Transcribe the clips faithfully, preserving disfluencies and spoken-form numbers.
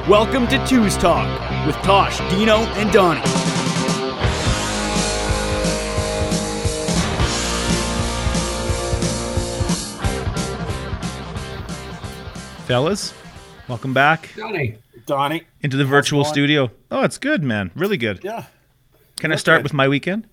Welcome to Two's Talk with Tosh, Dino, and Donnie. Fellas, welcome back. Donnie. Donnie. Into the virtual studio. Oh, it's good, man. Really good. Yeah. Can I start with my weekend?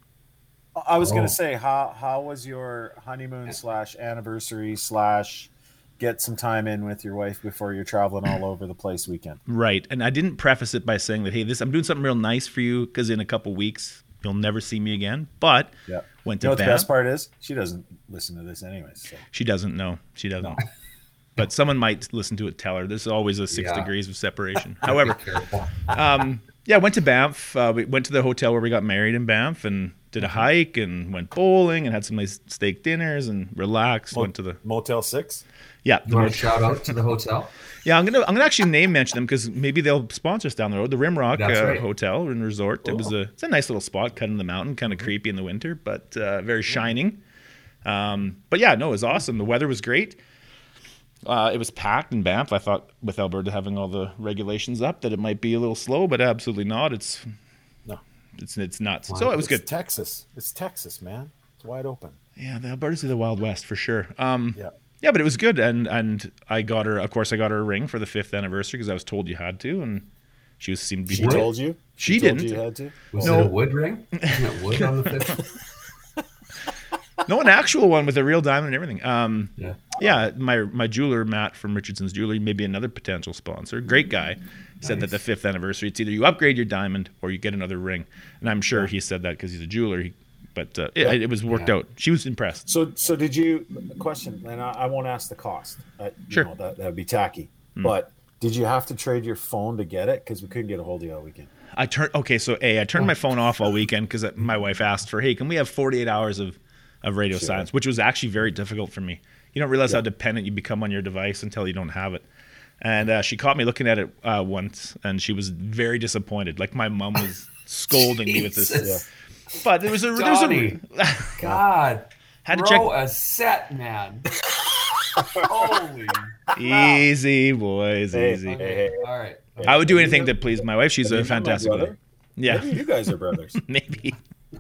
I was Oh. going to say, how how was your honeymoon slash anniversary slash get some time in with your wife before you're traveling all over the place weekend? Right. And I didn't preface it by saying that, hey, this I'm doing something real nice for you because in a couple weeks you'll never see me again. But Yeah. went You know to what the Banff. best part is? She doesn't listen to this anyways. So. She doesn't know. She doesn't. No. But someone might listen to it, tell her. There's always a six Yeah. degrees of separation. However, Careful. um, yeah, went to Banff. Uh, we went to the hotel where we got married in Banff and did a hike and went bowling and had some nice steak dinners and relaxed. Went to the Motel six? yeah. You The want mo- to shout out to the hotel? yeah, I'm gonna I'm gonna actually name mention them because maybe they'll sponsor us down the road. The Rimrock That's uh, right. Hotel and Resort. It was a it's a nice little spot, cut in the mountain, kind of creepy in the winter, but uh, very shining. Um, but yeah, no, it was awesome. The weather was great. Uh, it was packed in Banff. I thought with Alberta having all the regulations up that it might be a little slow, but absolutely not. It's No. it's it's nuts. So it was It's good. Texas. It's Texas, man. It's wide open. Yeah, the Alberta's the Wild West for sure. Um, Yeah. yeah, but it was good, and and I got her. Of course, I got her a ring for the fifth anniversary because I was told you had to, and she was seemed to be. She What? told you? She told didn't. You had to? Was No. it a wood ring? Isn't it wood on the fifth? No, an actual one with a real diamond and everything. Um, Yeah. yeah, my my jeweler Matt from Richardson's Jewelry, maybe another potential sponsor, great guy, said that the fifth anniversary, it's either you upgrade your diamond or you get another ring, and I'm sure he said that because he's a jeweler. He, but uh, it, it was worked Yeah. out. She was impressed. So, so did you? Question, and I, I won't ask the cost. Uh, you Sure. know, that that would be tacky. But did you have to trade your phone to get it? Because we couldn't get a hold of you all weekend. I turned okay, so a I turned my phone off all weekend because my wife asked for, hey, can we have forty-eight hours of of radio Sure. silence, which was actually very difficult for me. You don't realize Yeah. how dependent you become on your device until you don't have it. And uh, she caught me looking at it uh, once, and she was very disappointed. Like my mom was scolding me with this. Jesus. But there was a there was Donnie. a God. had to Throw check. a set, man. Holy. Easy, boys, Hey, easy. hey, hey. All right. I would do anything to please my wife. She's Have a you met my fantastic brother? woman. Yeah. Maybe you guys are brothers. Maybe.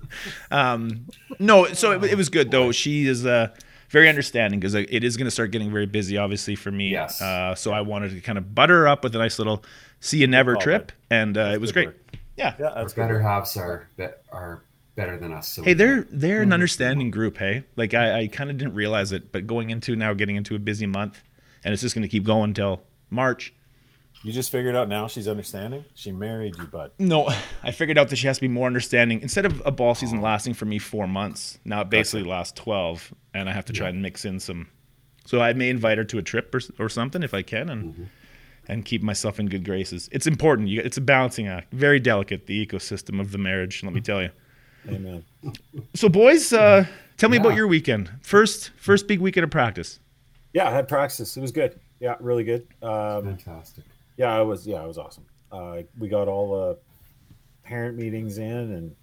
Um, no, so it, it was good though. She is uh, very understanding because it is going to start getting very busy, obviously for me. Yes. Uh, so I wanted to kind of butter her up with a nice little see you never call, trip, bud. and uh, it was good great. work. Yeah. Yeah, Our that's better good. halves are be- are better than us. So Hey, we they're they're Mm-hmm. an understanding group. Hey, like I, I kind of didn't realize it, but going into now getting into a busy month, and it's just going to keep going until March. You just figured out now she's understanding? She married you, bud. No, I figured out that she has to be more understanding. Instead of a ball season lasting for me four months, now it basically lasts twelve, and I have to try and mix in some. So I may invite her to a trip or, or something if I can, and Mm-hmm. and keep myself in good graces. It's important. You, it's a balancing act. Very delicate, the ecosystem of the marriage. Let me tell you. Amen. So, boys, uh, tell me Yeah. about your weekend. First, first big weekend of practice. Yeah, I had practice. It was good. Yeah, really good. Um, fantastic. yeah, it was. Yeah, it was awesome. Uh, we got all the parent meetings in, and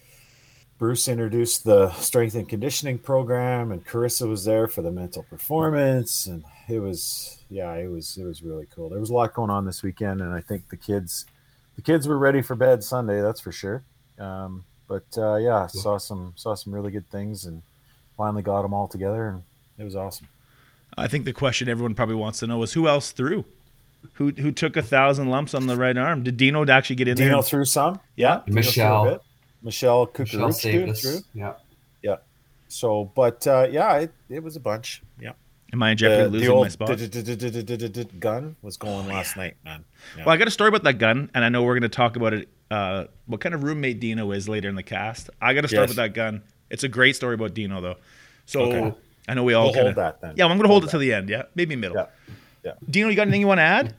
Bruce introduced the strength and conditioning program, and Carissa was there for the mental performance, and it was, yeah, it was, it was really cool. There was a lot going on this weekend, and I think the kids, the kids were ready for bed Sunday, that's for sure. Um, but uh, yeah, saw some, saw some really good things, and finally got them all together, and it was awesome. I think the question everyone probably wants to know is who else threw? Who who took a thousand lumps on the right arm? Did Dino actually get in there? Dino threw some. Yeah. Dino threw a Michelle. bit. Michelle Michelle Kukuruch saved threw. us. threw. Yeah. Yeah. So, but uh, yeah, it, it was a bunch. Yeah. Am I and Jeffrey The, the losing my old spot? gun was going last night, man. Yeah. Well, I got a story about that gun, and I know we're going to talk about it. Uh, what kind of roommate Dino is later in the cast. I got to start Yes. with that gun. It's a great story about Dino, though. So Okay. I know we all We'll kinda, hold that then. Yeah, I'm going to hold Hold it till the end. Yeah, maybe middle. Yeah. Yeah. Dino, you got anything you want to add?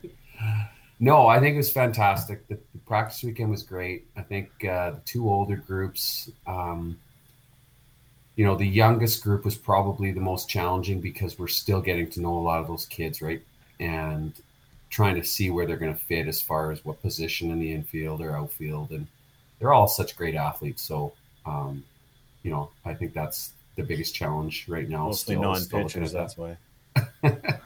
No, I think it was fantastic. The, the practice weekend was great. I think uh, the two older groups, um, you know, the youngest group was probably the most challenging because we're still getting to know a lot of those kids, right? And trying to see where they're going to fit as far as what position in the infield or outfield. And they're all such great athletes. So, um, you know, I think that's the biggest challenge right now. Mostly still- still looking non-pitchers, at that. that's why.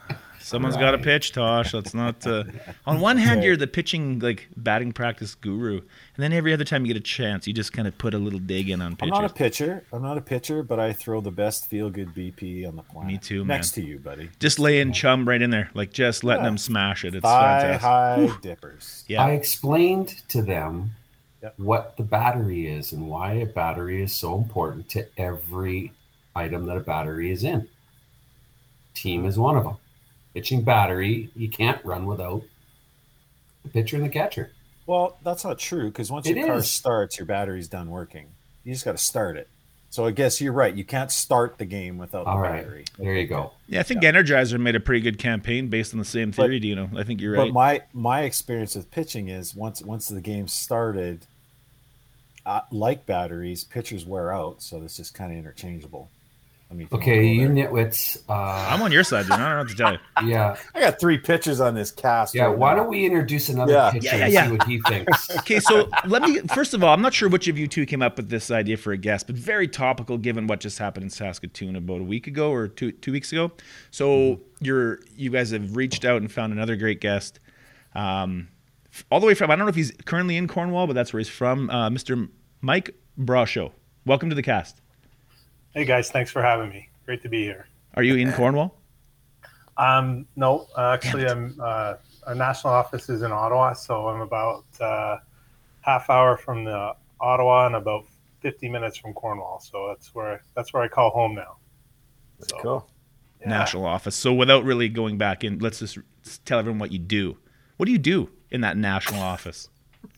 Someone's Right. got to pitch, Tosh. Let's not. Uh... On one hand, you're the pitching like batting practice guru, and then every other time you get a chance, you just kind of put a little dig in on I'm pitchers. not a pitcher. I'm not a pitcher, but I throw the best feel good B P on the planet. Me too, man. Next to you, buddy. Just laying chum right in there, like just letting Yeah. them smash it. It's Thigh fantastic. high dippers. Yeah. I explained to them Yep. what the battery is and why a battery is so important to every item that a battery is in. Team is one of them. Pitching battery, you can't run without the pitcher and the catcher. Well, that's not true because once It your car is. starts, your battery's done working. You just got to start it. So I guess you're right. You can't start the game without All the right, battery. there you go. Yeah, I think Energizer made a pretty good campaign based on the same theory, Dino. I think you're But right. my my experience with pitching is once once the game started, uh, like batteries, pitchers wear out, so it's just kind of interchangeable. I mean, if you Okay, wanna you go there. nitwits. Uh, I'm on your side, Dino. I don't know what to tell you. yeah, I got three pitchers on this cast. yeah. right Why now. don't we introduce another Yeah. pitcher Yeah, yeah, and yeah. see what he thinks? Okay, so let me first of all, I'm not sure which of you two came up with this idea for a guest, but very topical given what just happened in Saskatoon about a week ago or two two weeks ago. So you're you guys have reached out and found another great guest, um, f- all the way from I don't know if he's currently in Cornwall, but that's where he's from. Uh, Mister Mike Brasho. Welcome to the cast. Hey guys, thanks for having me. Great to be here. Are you in Cornwall? Um, no, uh, actually, I'm uh, our national office is in Ottawa, so I'm about uh, half hour from the Ottawa and about fifty minutes from Cornwall. So that's where that's where I call home now. So, Cool. yeah. National office. So without really going back in, let's just tell everyone what you do. What do you do in that national office?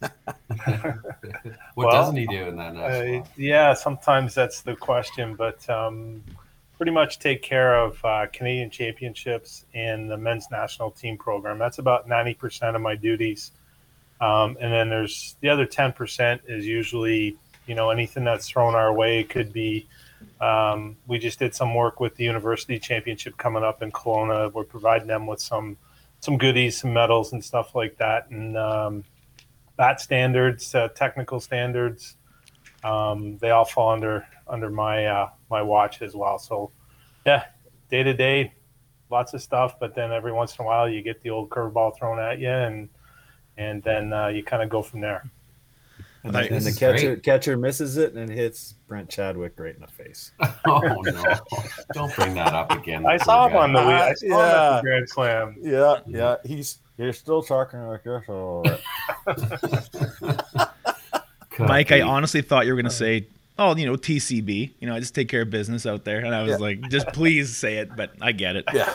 What Well, doesn't he do in that national? Uh, yeah, sometimes that's the question, but um, pretty much take care of uh, Canadian championships and the men's national team program. That's about ninety percent of my duties. Um, and then there's the other ten percent is usually, you know, anything that's thrown our way. It could be, um, we just did some work with the university championship coming up in Kelowna. We're providing them with some, some goodies, some medals and stuff like that. And um, bat standards, uh, technical standards, um, they all fall under, under my, uh, my watch as well. So yeah, day to day, lots of stuff, but then every once in a while you get the old curveball thrown at you and, and then uh, you kind of go from there. And, Like, the, and this the is catcher great. catcher misses it and hits Brent Chadwick right in the face. Oh no! Don't bring that up again. I Poor saw him guy. on the Uh, I saw him at yeah. the Grand Slam. Yeah, yeah. He's you're still talking like this. All right. Mike, I Cookie. honestly thought you were going to say, oh, you know, T C B. You know, I just take care of business out there. And I was Yeah. like, just please say it, but I get it. Yeah.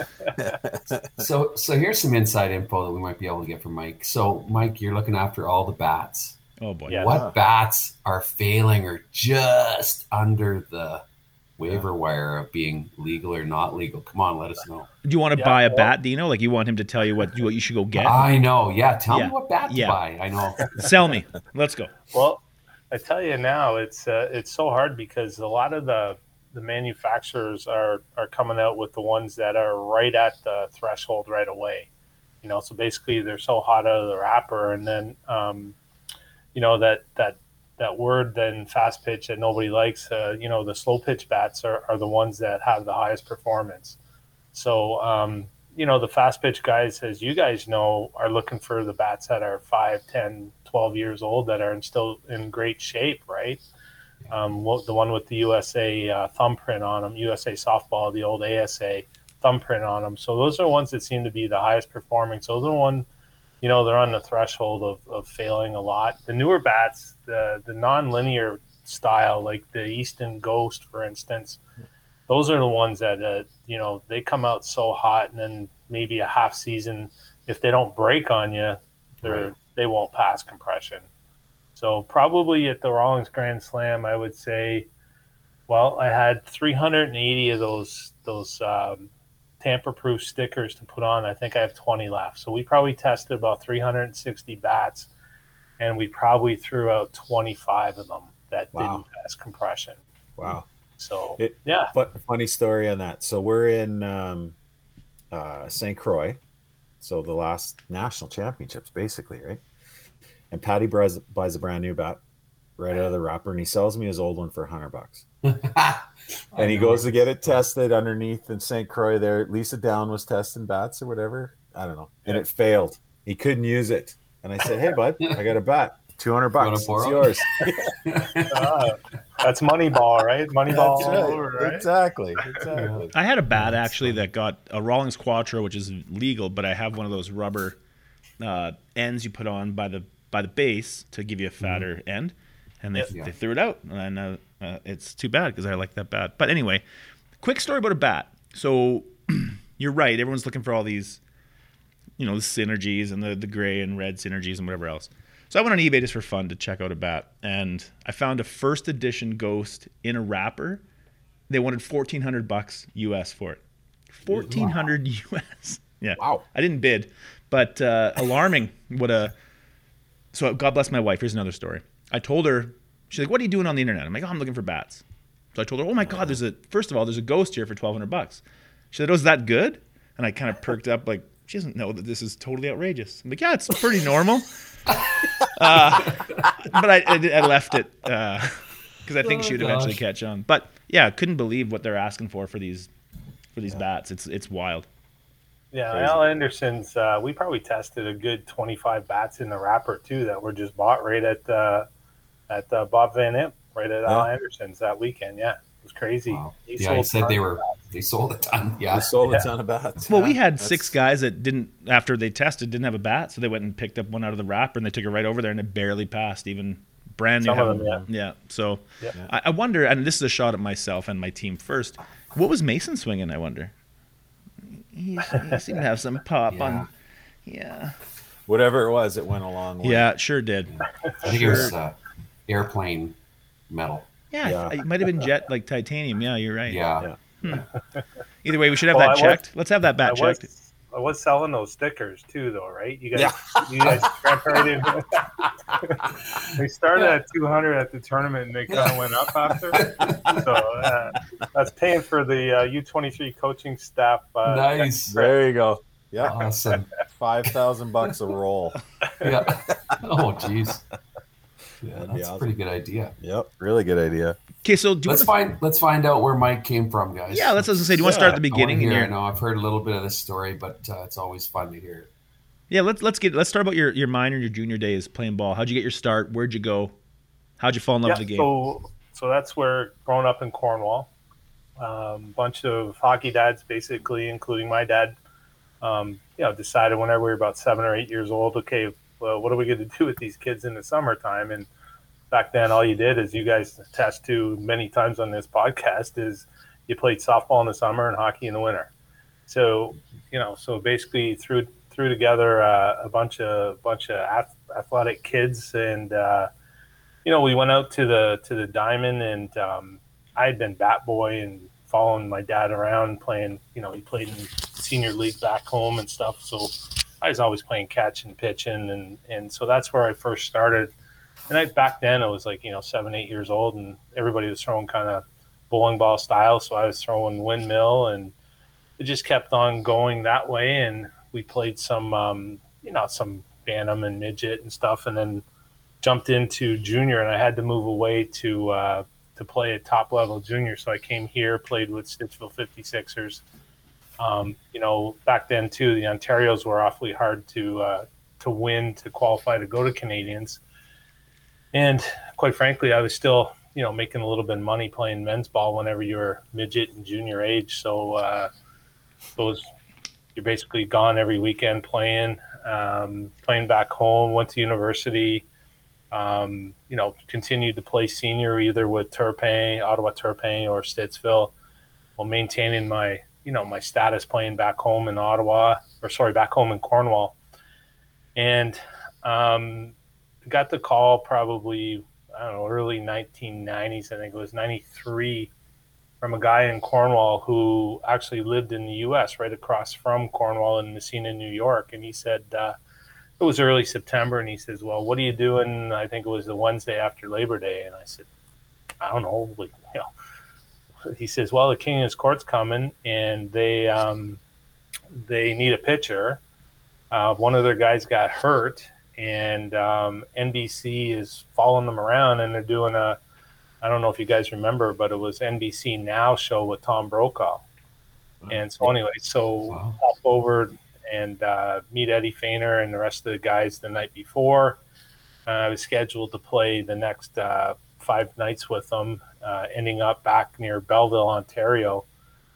So, so here's some inside info that we might be able to get from Mike. So, Mike, you're looking after all the bats. Oh, boy. Yeah. What bats are failing or just under the waiver wire of being legal or not legal? Come on, let us know. Do you want to Yeah, buy a well- bat, Dino? Like, you want him to tell you what you, what you should go get? I know. Yeah, tell Yeah. me what bat to Yeah. buy. I know. Sell me. Let's go. Well, I tell you now, it's uh, it's so hard because a lot of the the manufacturers are are coming out with the ones that are right at the threshold right away. You know, so basically they're so hot out of the wrapper, and then um, you know that that that word then fast pitch that nobody likes. Uh, you know, the slow pitch bats are, are the ones that have the highest performance. So um, you know, the fast pitch guys, as you guys know, are looking for the bats that are five, ten, twelve years old that are in, still in great shape, right? Um, what- the one with the U S A uh, thumbprint on them, U S A softball, the old A S A thumbprint on them. So those are ones that seem to be the highest performing. So those are the one, you know, they're on the threshold of, of failing a lot. The newer bats, the the non-linear style, like the Easton Ghost, for instance, those are the ones that, uh, you know, they come out so hot, and then maybe a half season, if they don't break on you, they're, they won't pass compression. So probably at the Rawlings Grand Slam, I would say, well, I had three hundred eighty of those those um, tamper-proof stickers to put on. I think I have twenty left. So we probably tested about three hundred sixty bats, and we probably threw out twenty-five of them that Wow. didn't pass compression. Wow. So It- yeah, But funny story on that. So we're in um, uh, Saint Croix. So the last national championships, basically, right? And Patty buys, buys a brand new bat right out of the wrapper, and he sells me his old one for a hundred bucks. And he goes to get it tested underneath in Saint Croix there. Lisa Down was testing bats or whatever. I don't know. And it failed. He couldn't use it. And I said, hey, bud, I got a bat. two hundred bucks. It's yours. uh, that's Moneyball, right? Moneyball. That's right. Over, right? Exactly. Exactly. I had a bat actually that got a Rawlings Quattro, which is legal, but I have one of those rubber uh, ends you put on by the by the base to give you a fatter mm-hmm. end, and they, yeah. they threw it out, and uh, uh, it's too bad because I like that bat. But anyway, quick story about a bat. So you're right. Everyone's looking for all these, you know, the synergies and the the gray and red synergies and whatever else. So I went on eBay just for fun to check out a bat, and I found a first edition Ghost in a wrapper. They wanted fourteen hundred bucks U S for it. fourteen hundred wow. U S. Yeah. Wow. I didn't bid, but uh, alarming. What a. So God bless my wife. Here's another story. I told her, she's like, "What are you doing on the internet?" I'm like, "Oh, I'm looking for bats." So I told her, "Oh my God, there's a first of all, there's a Ghost here for twelve hundred bucks." She said, "Oh, is that good?" And I kind of perked up, like she doesn't know that this is totally outrageous. I'm like, "Yeah, it's pretty normal." uh, but I, I, I left it because uh, I think oh, she would gosh. eventually catch on. But yeah, couldn't believe what they're asking for for these for these yeah. bats. It's it's wild. Yeah, Crazy. Al Anderson's. Uh, we probably tested a good twenty-five bats in the wrapper too that were just bought right at uh, at uh, Bob Van Imp, right at yeah. Al Anderson's that weekend. Yeah, it was crazy. Wow. He yeah, he said they were. They sold a ton. Yeah, they sold yeah. a ton of bats. Well, yeah, we had six guys that didn't, after they tested, didn't have a bat, so they went and picked up one out of the wrapper and they took it right over there and it barely passed, even brand new. Some of them, yeah. yeah. So yeah. I, I wonder, and this is a shot at myself and my team first. What was Mason swinging? I wonder. He, he seemed to have some pop yeah. on. Yeah. Whatever it was, it went a long way. Yeah, it sure did. I think sure. it was uh, airplane metal. Yeah, yeah. It might have been jet like titanium. Yeah, you're right. Yeah. yeah. Hmm. Either way, we should have well, that I checked. was, Let's have that bat I was, checked. I was selling those stickers too, though, right? You guys, yeah. you guys jumped right in. They started yeah. at two hundred at the tournament, and they kind of went up after. So uh, that's paying for the uh, U twenty-three coaching staff. Uh, nice. There you go. Yeah. Awesome. Five thousand bucks a roll. Yeah. Oh, jeez. Yeah, That'd that's awesome. a pretty good idea. Yep, really good idea. Okay, so do let's wanna... find let's find out where Mike came from, guys. Yeah, let's, let's say. Do you want to start at the beginning? I here? I know I've heard a little bit of this story, but uh, it's always fun to hear it. Yeah, let's let's get let's start about your your minor and your junior days playing ball. How'd you get your start? Where'd you go? How'd you fall in love yeah, with the game? So, so that's where growing up in Cornwall, a um, bunch of hockey dads, basically, including my dad, um, you know, decided whenever we were about seven or eight years old, okay, well, what are we going to do with these kids in the summertime? And back then, all you did, as you guys attest to many times on this podcast, is you played softball in the summer and hockey in the winter. So, you know, so basically threw threw together uh, a bunch of bunch of athletic kids, and uh, you know, we went out to the to the Diamond, and um, I had been bat boy and following my dad around playing. You know, he played in senior league back home and stuff. So I was always playing catch and pitching, and and so that's where I first started. And I, back then, I was like, you know, seven, eight years old, and everybody was throwing kind of bowling ball style. So I was throwing windmill, and it just kept on going that way. And we played some, um, you know, some Bantam and midget and stuff, and then jumped into junior. And I had to move away to uh, to play at top level junior. So I came here, played with Stittsville fifty-sixers. Um, you know, back then too, the Ontarios were awfully hard to uh, to win to qualify to go to Canadians. And quite frankly, I was still, you know, making a little bit of money playing men's ball whenever you were midget and junior age. So uh, those you're basically gone every weekend playing, um, playing back home. Went to university, um, you know, continued to play senior either with Turpin, Ottawa Turpin, or Stittsville, while maintaining my, you know, my status playing back home in Ottawa, or sorry, back home in Cornwall, and. Um, got the call probably, I don't know, early nineteen nineties, I think it was ninety-three, from a guy in Cornwall who actually lived in the U S right across from Cornwall in Messina, New York. And he said, uh, it was early September, and he says, well, what are you doing? I think it was the Wednesday after Labor Day. And I said, I don't know. Like, you know, he says, well, the King of His Court's coming, and they, um, they need a pitcher. Uh, one of their guys got hurt, and um, N B C is following them around, and they're doing a I don't know if you guys remember, but it was N B C Now show with Tom Brokaw. And so anyway, so Wow. hop over and uh, meet Eddie Feigner and the rest of the guys the night before. Uh, I was scheduled to play the next uh, five nights with them, uh, ending up back near Belleville, Ontario.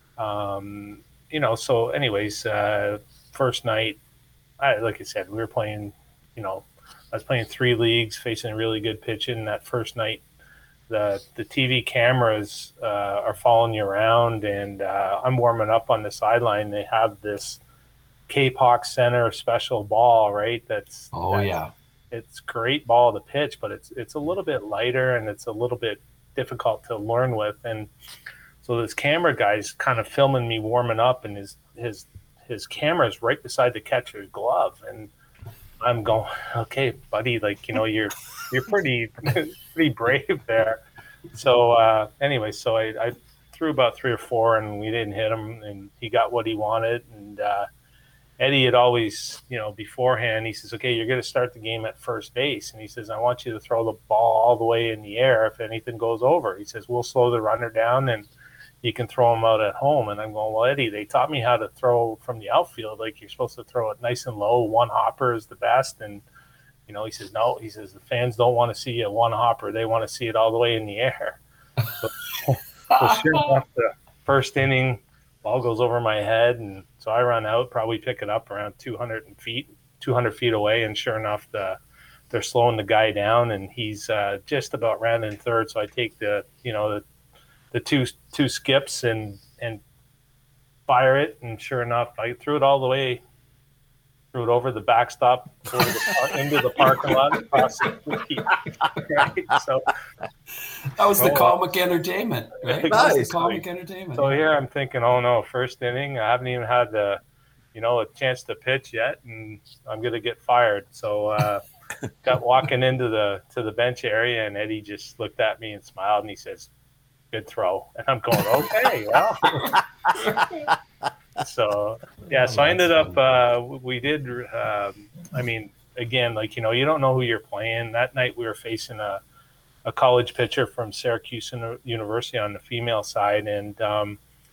Um, you know, so anyways, uh, first night, I, like I said, we were playing, you know, I was playing three leagues, facing really good pitching that first night. The the T V cameras uh, are following you around, and uh, I'm warming up on the sideline. They have this Cape Hawk Center special ball, right? That's Oh that's, yeah. it's great ball to pitch, but it's it's a little bit lighter and it's a little bit difficult to learn with. And so this camera guy's kind of filming me warming up, and his his his camera's right beside the catcher's glove, and I'm going, okay, buddy, like, you know, you're you're pretty pretty brave there. So uh, anyway, so I, I threw about three or four, and we didn't hit him, and he got what he wanted. And uh, Eddie had always, you know, beforehand, he says, okay, you're going to start the game at first base. And he says, I want you to throw the ball all the way in the air if anything goes over. He says, we'll slow the runner down, and you can throw him out at home. And I'm going, well, Eddie, they taught me how to throw from the outfield. Like, you're supposed to throw it nice and low. One hopper is the best. And, you know, he says, no, he says, the fans don't want to see a one hopper. They want to see it all the way in the air. So, so sure enough, the first inning, ball goes over my head. And so I run out, probably pick it up around two hundred feet, two hundred feet away. And sure enough, the, they're slowing the guy down, and he's uh, just about ran in third. So I take the, you know, the, the two two skips and and fire it, and sure enough, I threw it all the way, threw it over the backstop, over the par- into the parking lot, across the street. Right? So That was the Oh, comic entertainment, right? That was Nice. the comic entertainment. so here I'm thinking, oh no, first inning, I haven't even had the, you know, a chance to pitch yet, and I'm gonna get fired. So uh, got walking into the to the bench area, and Eddie just looked at me and smiled, and he says, good throw. And I'm going, okay, well. So, yeah, so I ended up, uh, we did, um, I mean, again, like, you know, you don't know who you're playing. That night we were facing a, a college pitcher from Syracuse University on the female side. And, um,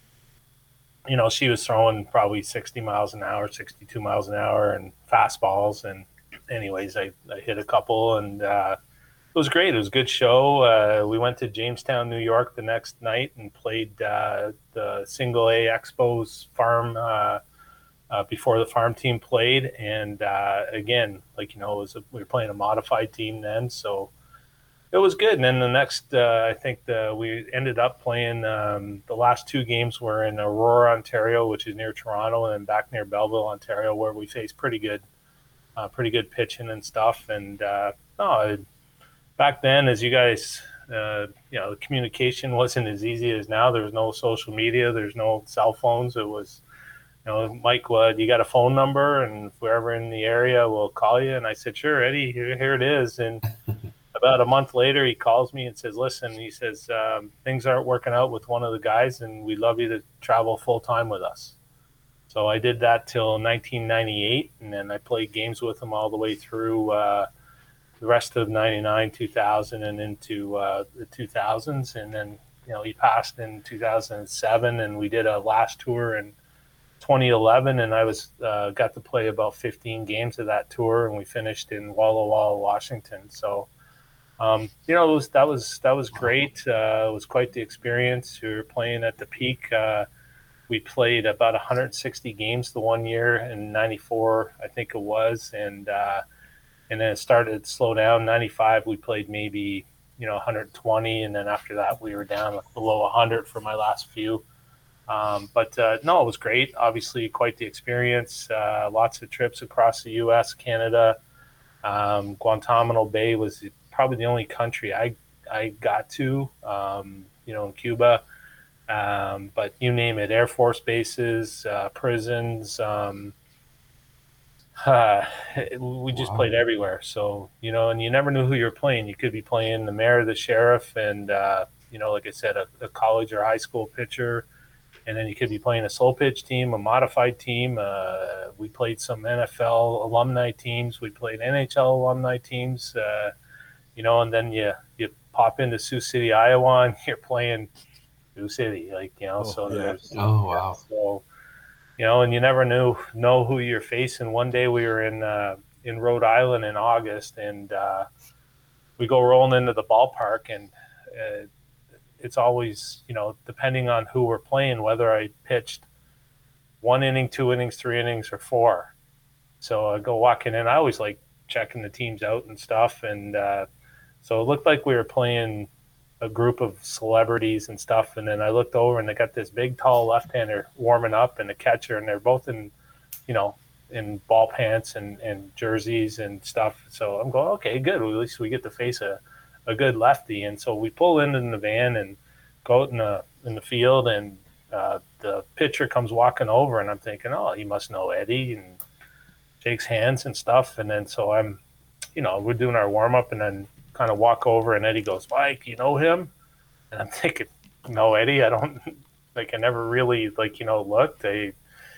you know, she was throwing probably sixty miles an hour, sixty-two miles an hour, and fastballs. And anyways, I, I hit a couple, and, uh, it was great. It was a good show. Uh, we went to Jamestown, New York the next night and played uh, the Single A Expos farm uh, uh, before the farm team played. And uh, again, like, you know, it was a, we were playing a modified team then. So it was good. And then the next, uh, I think the, we ended up playing um, the last two games were in Aurora, Ontario, which is near Toronto, and then back near Belleville, Ontario, where we faced pretty good, uh, pretty good pitching and stuff. And uh, no, it, back then, as you guys, uh, you know, the communication wasn't as easy as now. There was no social media. There's no cell phones. It was, you know, Mike, what, you got a phone number? And if we're ever in the area, we'll call you. And I said, sure, Eddie, here, here it is. And about a month later, he calls me and says, listen, he says, um, things aren't working out with one of the guys, and we'd love you to travel full time with us. So I did that till nineteen ninety-eight, and then I played games with him all the way through uh, the rest of ninety-nine, two thousand, and into uh, the two thousands. And then, you know, he passed in two thousand seven, and we did a last tour in twenty eleven, and I was uh, got to play about fifteen games of that tour, and we finished in Walla Walla, Washington. So, um, you know, it was, that was that was great. Uh, it was quite the experience. We were playing at the peak. Uh, we played about one hundred sixty games the one year in ninety-four, I think it was, and uh, and then it started to slow down. ninety-five, we played maybe, you know, one hundred twenty, and then after that, we were down below one hundred for my last few. Um, but uh, no, it was great. Obviously, quite the experience. Uh, lots of trips across the U S, Canada. Um, Guantanamo Bay was probably the only country I I got to. Um, you know, in Cuba. Um, but you name it, Air Force bases, uh, prisons. Um, uh, we just Wow. played everywhere. So, you know, and you never knew who you were playing. You could be playing the mayor, the sheriff, and, uh, you know, like I said, a, a college or high school pitcher. And then you could be playing a slow pitch team, a modified team. Uh, we played some N F L alumni teams. We played N H L alumni teams, uh, you know, and then you, you pop into Sioux City, Iowa, and you're playing Sioux City, like, you know, Oh, so yeah. there's, Oh, wow. so, you know, and you never knew, know who you're facing. One day we were in, uh, in Rhode Island in August, and, uh, we go rolling into the ballpark, and, uh, it's always, you know, depending on who we're playing, whether I pitched one inning, two innings, three innings, or four. So I go walking in. I always like checking the teams out and stuff. And uh, so it looked like we were playing a group of celebrities and stuff. And then I looked over, and they got this big, tall left-hander warming up and a catcher, and they're both in, you know, in ball pants and, and jerseys and stuff. So I'm going, okay, good. Well, at least we get to face a, a good lefty. And so we pull into the van and go out in the in the field, and uh, the pitcher comes walking over, and I'm thinking, oh, he must know Eddie, and shakes hands and stuff. And then so I'm, you know, we're doing our warm up, and then kind of walk over, and Eddie goes, Mike, you know him? And I'm thinking, no, Eddie, I don't, like, I never really, like, you know, looked. I,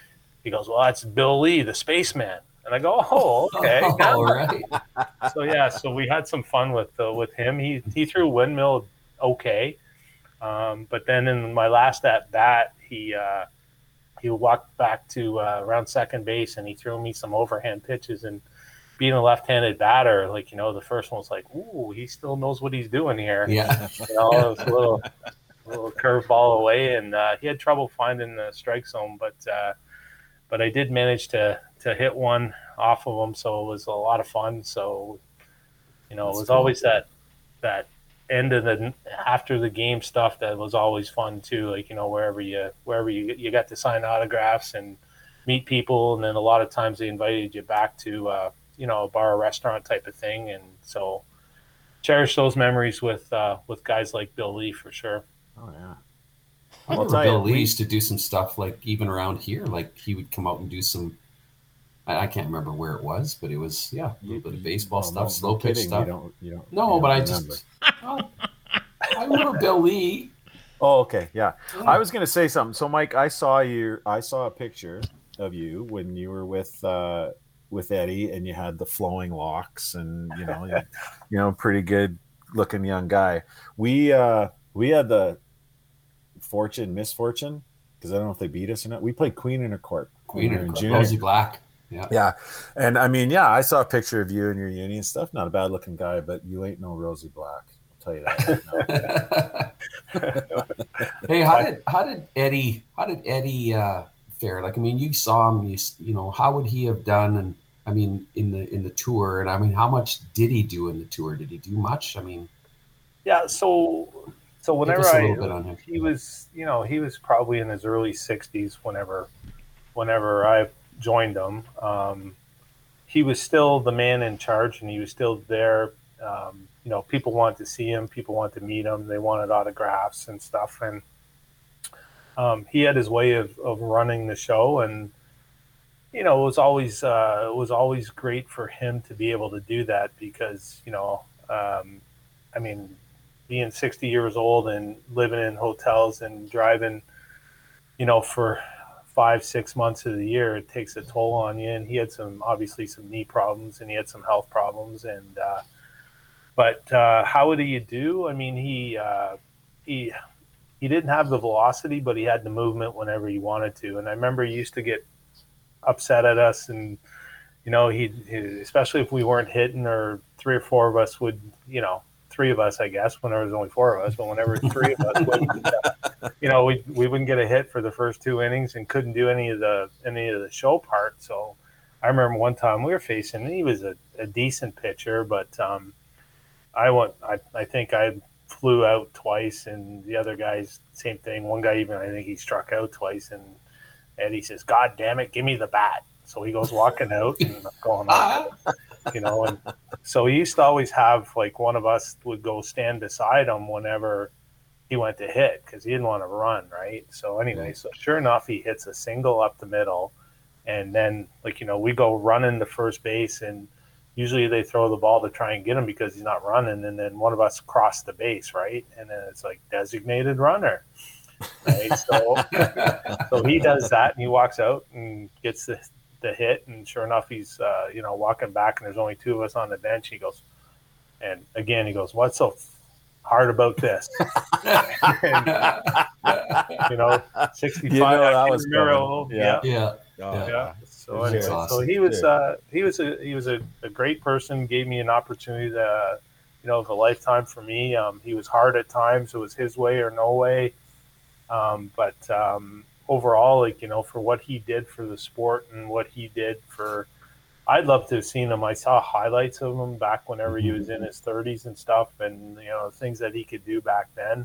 he goes, well, that's Bill Lee, the spaceman. And I go, oh, okay. All right. So yeah, so we had some fun with uh, with him. He he threw windmill okay, um, but then in my last at bat, he uh, he walked back to uh, around second base, and he threw me some overhand pitches. And being a left-handed batter, like, you know, the first one was like, ooh, he still knows what he's doing here. Yeah. You know, it was a little a little curveball away, and uh, he had trouble finding the strike zone, but uh, but I did manage to. to hit one off of them, so it was a lot of fun. So, you know, That's it was cool. always that that end of the after the game stuff that was always fun too. Like, you know, wherever you wherever you you got to sign autographs and meet people, and then a lot of times they invited you back to uh, you know, a bar or restaurant type of thing. And so, cherish those memories with uh, with guys like Bill Lee for sure. Oh yeah. I remember Bill Lee used to do some stuff like even around here, like he would come out and do some. I can't remember where it was, but it was, yeah, a little bit of baseball no, stuff, no, slow no pitch kidding. stuff. You don't, you don't, no, you don't but I remember. just, oh, I remember Bill Lee. Oh, okay, yeah. Yeah. I was going to say something. So, Mike, I saw you. I saw a picture of you when you were with uh, with Eddie, and you had the flowing locks, and you know, you, you know, pretty good looking young guy. We uh, we had the fortune, misfortune, because I don't know if they beat us or not. We played Queen in a Court. Queen in a Court. Rosie Black. Yeah. Yeah. And I mean, yeah, I saw a picture of you in your uni and stuff. Not a bad looking guy, but you ain't no Rosie Black. I'll tell you that right now. Hey, how did how did Eddie how did Eddie uh, fare? Like, I mean, you saw him, you, you know, how would he have done? And I mean, in the in the tour, and I mean, how much did he do in the tour? Did he do much? I mean, yeah. So so whenever I he was, you know, he was probably in his early sixties whenever whenever I joined him. Um, he was still the man in charge, and he was still there. Um, you know, people wanted to see him, people wanted to meet him, they wanted autographs and stuff. And um, he had his way of, of running the show, and you know, it was always uh, it was always great for him to be able to do that, because, you know, um, I mean, being sixty years old and living in hotels and driving, you know, for five, six months of the year, it takes a toll on you. And he had some, obviously some knee problems, and he had some health problems. And, uh, but, uh, how would he do? I mean, he, uh, he, he didn't have the velocity, but he had the movement whenever he wanted to. And I remember he used to get upset at us, and, you know, he, especially if we weren't hitting, or three or four of us would, you know, three of us, I guess, whenever there's only four of us, but whenever three of us would, uh, you know, we we wouldn't get a hit for the first two innings and couldn't do any of the any of the show part. So I remember one time we were facing, and he was a, a decent pitcher, but um, I went, I, I think I flew out twice, and the other guys, same thing. One guy even, I think he struck out twice, and Eddie says, God damn it, give me the bat. So he goes walking out, and I'm going on, you know, and so he used to always have, like, one of us would go stand beside him whenever he went to hit, because he didn't want to run, right? So anyway, so sure enough, he hits a single up the middle, and then, like, you know, we go running to first base, and usually they throw the ball to try and get him because he's not running, and then one of us crossed the base, right? And then it's like designated runner, right? So, so he does that, and he walks out and gets the the hit, and sure enough, he's uh, you know, walking back, and there's only two of us on the bench. He goes, and again, he goes, what's so hard about this. And, you know, sixty-five. You know that I was remember, yeah. Yeah. Oh, Yeah. yeah. So That's anyway, awesome. so he was Sure. uh, he was a he was a, a great person. Gave me an opportunity to, uh, you know, of a lifetime for me. Um, he was hard at times. It was his way or no way. Um, but um, overall, like, you know, for what he did for the sport and what he did for, I'd love to have seen him. I saw highlights of him back whenever he was in his thirties and stuff, and you know, things that he could do back then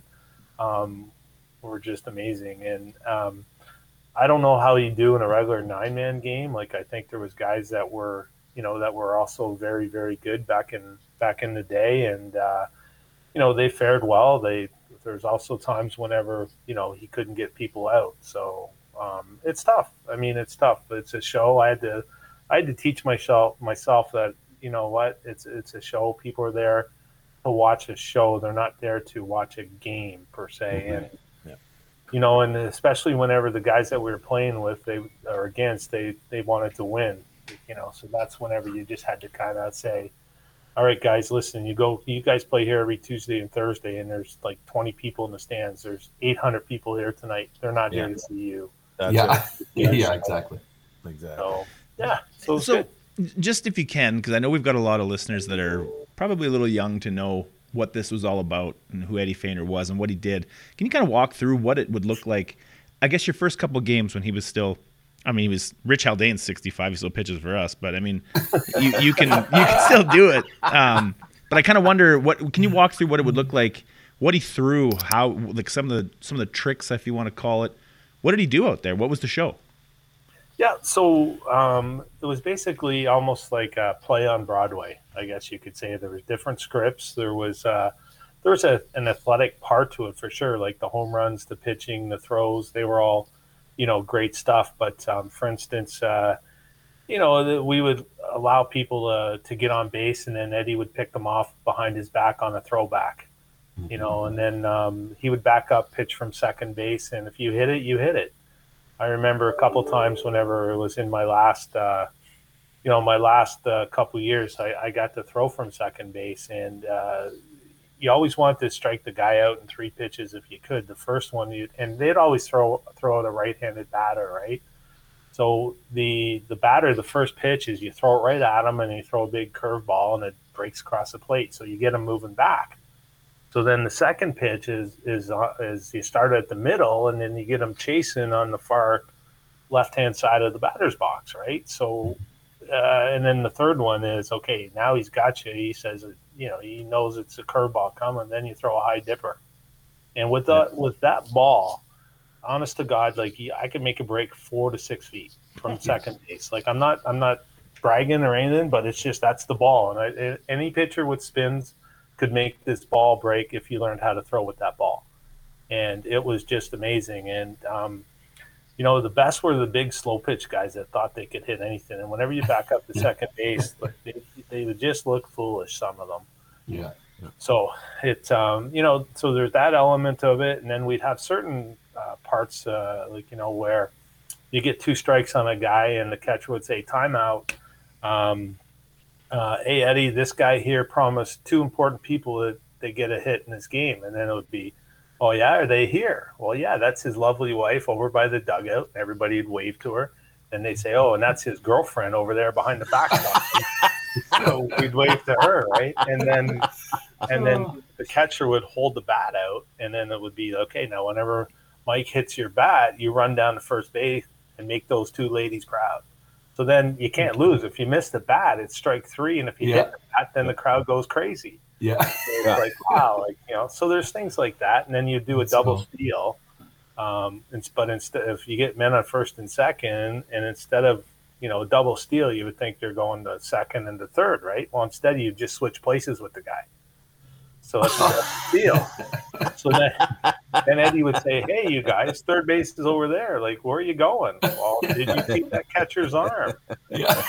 um, were just amazing. And um, I don't know how he'd do in a regular nine-man game. Like, I think there was guys that were, you know, that were also very, very good back in back in the day, and uh, you know, they fared well. They there's also times whenever, you know, he couldn't get people out. So um, it's tough. I mean, it's tough. It's a show. I had to I had to teach myself myself that, you know what, it's it's a show. People are there to watch a show. They're not there to watch a game per se. Mhm. And Yeah. you know, and especially whenever the guys that we were playing with, they or against, they they wanted to win. You know, so that's whenever you just had to kind of say, all right, guys, listen, you go, you guys play here every Tuesday and Thursday, and there's like twenty people in the stands. There's eight hundred people here tonight. They're not Yeah. here to see you. That's Yeah. it. Yeah, exactly. Exactly. So, yeah. So, it's So, good. just if you can, because I know we've got a lot of listeners that are probably a little young to know what this was all about and who Eddie Feigner was and what he did. Can you kind of walk through what it would look like? I guess your first couple of games when he was still, I mean, he was Rich Haldane's sixty-five. He still pitches for us, but I mean, you, you can you can still do it. Um, but I kind of wonder what can you walk through what it would look like, what he threw, how like some of the some of the tricks, if you want to call it. What did he do out there? What was the show? Yeah, so um, it was basically almost like a play on Broadway, I guess you could say. There was different scripts. There was uh, there was a, an athletic part to it for sure, like the home runs, the pitching, the throws. They were all, you know, great stuff. But um, for instance, uh, you know, we would allow people uh, to get on base, and then Eddie would pick them off behind his back on a throwback, you know, and then um, he would back up, pitch from second base, and if you hit it, you hit it. I remember a couple times whenever it was in my last, uh, you know, my last uh, couple years, I, I got to throw from second base, and uh, you always want to strike the guy out in three pitches if you could. The first one, you and they'd always throw throw out a right-handed batter, right? So the the batter, the first pitch is you throw it right at him, and you throw a big curveball, and it breaks across the plate, so you get him moving back. So then the second pitch is is uh, is you start at the middle, and then you get him chasing on the far left-hand side of the batter's box, right? So, uh, and then the third one is, okay, now he's got you. He says, you know, he knows it's a curveball coming. Then you throw a high dipper, and with the, with that ball, honest to God, like I could make a break four to six feet from second base. Like I'm not I'm not bragging or anything, but it's just that's the ball, and I, any pitcher with spins could make this ball break if you learned how to throw with that ball. And it was just amazing. And, um, you know, the best were the big slow pitch guys that thought they could hit anything. And whenever you back up to second base, like they, they would just look foolish, some of them. Yeah. So it's, um, you know, so there's that element of it. And then we'd have certain uh, parts, uh, like, you know, where you get two strikes on a guy and the catcher would say timeout. Um, Uh, hey, Eddie, this guy here promised two important people that they get a hit in this game. And then it would be, oh, yeah, are they here? Well, yeah, that's his lovely wife over by the dugout. Everybody would wave to her. And they say, oh, and that's his girlfriend over there behind the backstop. So we'd wave to her, right? And then and then the catcher would hold the bat out. And then it would be, okay, now whenever Mike hits your bat, you run down to first base and make those two ladies proud. So then you can't lose. If you miss the bat, it's strike three. And if you Yeah. hit the bat, then the crowd goes crazy. Yeah. So it's like, wow, like, you know, so there's things like that. And then you do a That's double cool. steal. Um, and, but instead, if you get men on first and second, and instead of, you know, double steal, you would think they're going to second and to third, right? Well, instead, you just switch places with the guy. So it's a steal. So then, then Eddie would say, hey, you guys, third base is over there. Like, where are you going? Well, did you keep that catcher's arm? Yeah.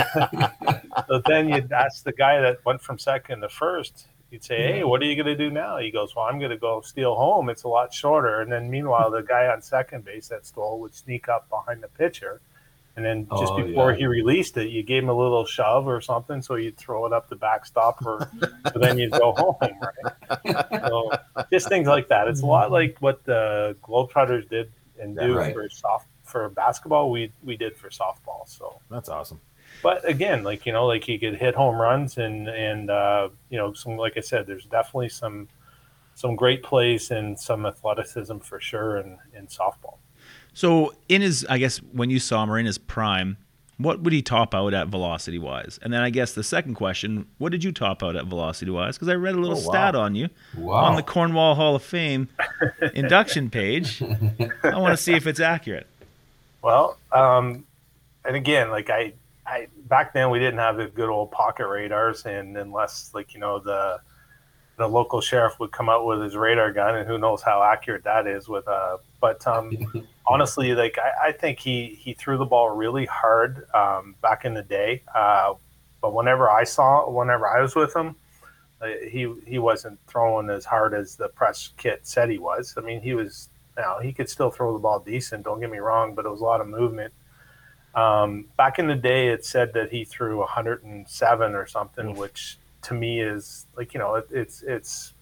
So then you'd ask the guy that went from second to first, you'd say, hey, what are you going to do now? He goes, well, I'm going to go steal home. It's a lot shorter. And then meanwhile, the guy on second base that stole would sneak up behind the pitcher And then just Oh, before yeah. he released it, you gave him a little shove or something, so you'd throw it up the backstop, or so then you'd go home, right? So just things like that. It's a lot like what the Globetrotters did and do Right. for soft for basketball. We we did for softball. So That's awesome. but again, like, you know, like he could hit home runs and, and, uh, you know, some, like I said, there's definitely some, some great plays and some athleticism for sure in, in softball. So in his, I guess when you saw him or in his prime, what would he top out at velocity wise? And then I guess the second question, what did you top out at velocity wise? Because I read a little Oh, wow. stat on you Wow. on the Cornwall Hall of Fame induction page. I want to see if it's accurate. Well, um, and again, like I, I, back then we didn't have the good old pocket radars, and unless, like, you know, the, the local sheriff would come out with his radar gun, and who knows how accurate that is with, uh, but, um, honestly, like I, I think he, he threw the ball really hard, um, back in the day. Uh, but whenever I saw, whenever I was with him, uh, he, he wasn't throwing as hard as the press kit said he was. I mean, he was, you know, he could still throw the ball decent, don't get me wrong, but it was a lot of movement. Um, back in the day, it said that he threw one hundred seven or something, which to me is like, you know, it, it's, it's,